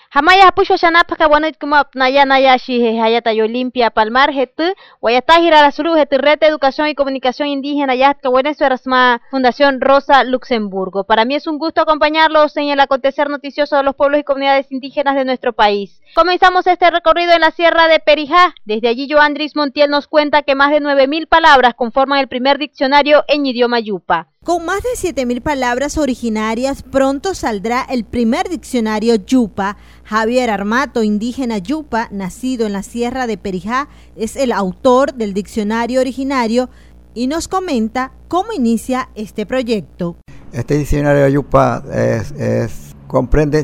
Hamaya pushwa shanapaka wanit kumap naya shi hayata yo limpia palmar hetu wayata la suru hetu red de educación y comunicación indígena yatka Venezuela Fundación Rosa Luxemburgo. Para mí es un gusto acompañarlos en el acontecer noticioso de los pueblos y comunidades indígenas de nuestro país. Comenzamos este recorrido en la Sierra de Perijá. Desde allí Joandris Montiel nos cuenta que más de 9.000 palabras conforman el primer diccionario en idioma yupa. Con más de 7.000 palabras originarias, pronto saldrá el primer diccionario yupa. Javier Armato, indígena yupa, nacido en la Sierra de Perijá, es el autor del diccionario originario y nos comenta cómo inicia este proyecto. Este diccionario yupa comprende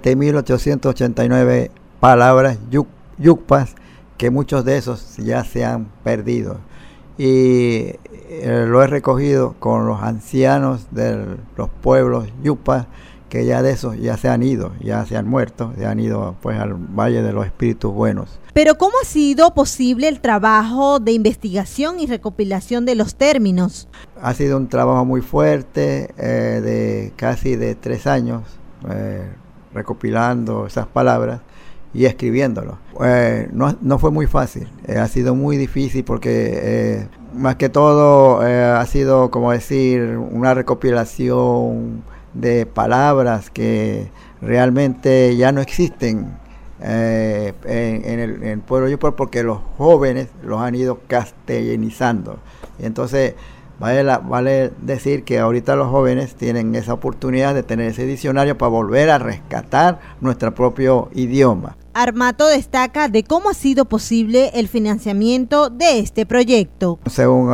7.889 palabras yupas, que muchos de esos ya se han perdido. Y lo he recogido con los ancianos de los pueblos yupas, que ya de esos ya se han ido, ya se han muerto, se han ido pues al Valle de los Espíritus Buenos. Pero ¿cómo ha sido posible el trabajo de investigación y recopilación de los términos? Ha sido un trabajo muy fuerte, de casi de 3 años, recopilando esas palabras y escribiéndolo. No fue muy fácil, ha sido muy difícil porque más que todo ha sido, como decir, una recopilación de palabras que realmente ya no existen en el pueblo yupa, porque los jóvenes los han ido castellanizando. Y entonces vale decir que ahorita los jóvenes tienen esa oportunidad de tener ese diccionario para volver a rescatar nuestro propio idioma. Armato destaca de cómo ha sido posible el financiamiento de este proyecto. Según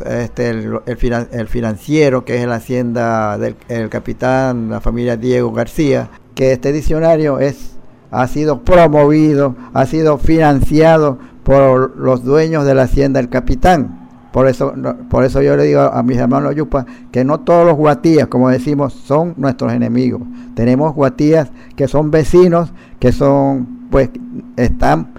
el financiero, que es la hacienda del capitán, la familia Diego García, que este diccionario ha sido promovido, ha sido financiado por los dueños de la hacienda del capitán. Por eso yo le digo a mis hermanos yupas que no todos los guatías, como decimos, son nuestros enemigos. Tenemos guatías que son vecinos, que están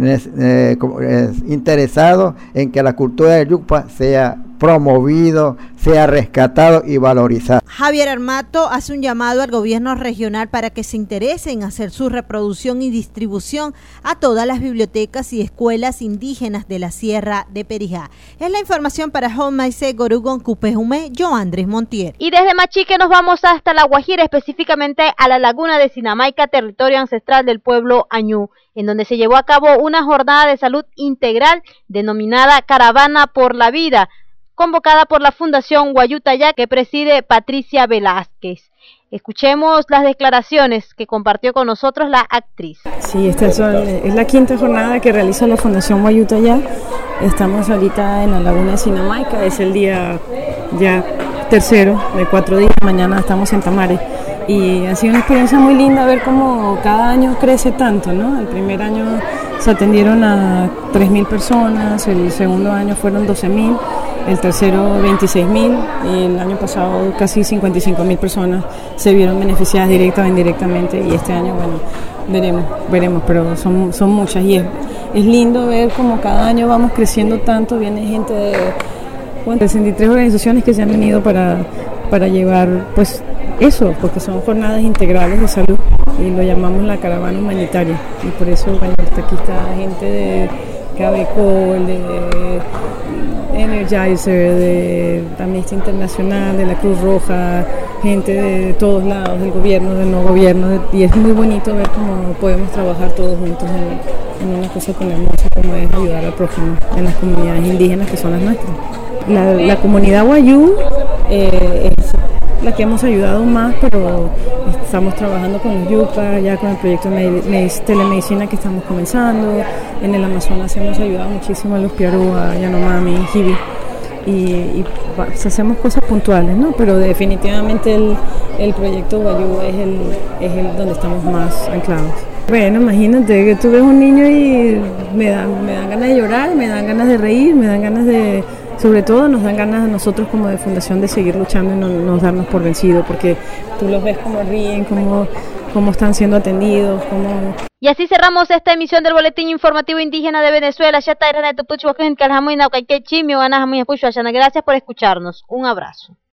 interesados en que la cultura del yupa sea promovido, sea rescatado y valorizado. Javier Armato hace un llamado al gobierno regional para que se interese en hacer su reproducción y distribución a todas las bibliotecas y escuelas indígenas de la Sierra de Perijá. Es la información para Homaice Gorugon Cupejume, Joandris Montiel. Y desde Machique nos vamos hasta La Guajira, específicamente a la laguna de Sinamaica, territorio ancestral del pueblo Añú, en donde se llevó a cabo una jornada de salud integral denominada Caravana por la Vida, convocada por la Fundación Guayutayá, que preside Patricia Velázquez. Escuchemos las declaraciones que compartió con nosotros la actriz. Sí, esta es la 5ª jornada que realiza la Fundación Guayutayá. Estamos ahorita en la laguna de Sinamaica, es el día ya 3º de 4 días, mañana estamos en Tamare. Y ha sido una experiencia muy linda ver cómo cada año crece tanto, ¿no? El primer año se atendieron a 3.000 personas, el segundo año fueron 12.000, el tercero 26.000 y el año pasado casi 55.000 personas se vieron beneficiadas directa o indirectamente, y este año, bueno, veremos, pero son muchas, y es lindo ver cómo cada año vamos creciendo tanto. Viene gente de 63 organizaciones que se han venido para llevar pues eso, porque son jornadas integrales de salud y lo llamamos la caravana humanitaria, y por eso, bueno, aquí está gente de Cabecol, de Energizer, de Amnistía Internacional, de la Cruz Roja, gente de todos lados, del gobierno, del no gobierno, y es muy bonito ver cómo podemos trabajar todos juntos en una cosa tan hermosa como es ayudar al prójimo en las comunidades indígenas que son las nuestras. La comunidad Wayuu es la que hemos ayudado más, pero estamos trabajando con los yupas, ya con el proyecto de telemedicina que estamos comenzando. En el Amazonas hemos ayudado muchísimo a los Piarúa, Yanomami, Hibi, y hacemos cosas puntuales, ¿no? Pero definitivamente el proyecto Wayuu es el donde estamos más anclados. Bueno, imagínate que tú ves un niño y me dan ganas de llorar, me dan ganas de reír, me dan ganas de... Sobre todo nos dan ganas a nosotros como de fundación de seguir luchando y no darnos por vencidos, porque tú los ves como ríen, cómo están siendo atendidos, Y así cerramos esta emisión del Boletín Informativo Indígena de Venezuela. Gracias por escucharnos. Un abrazo.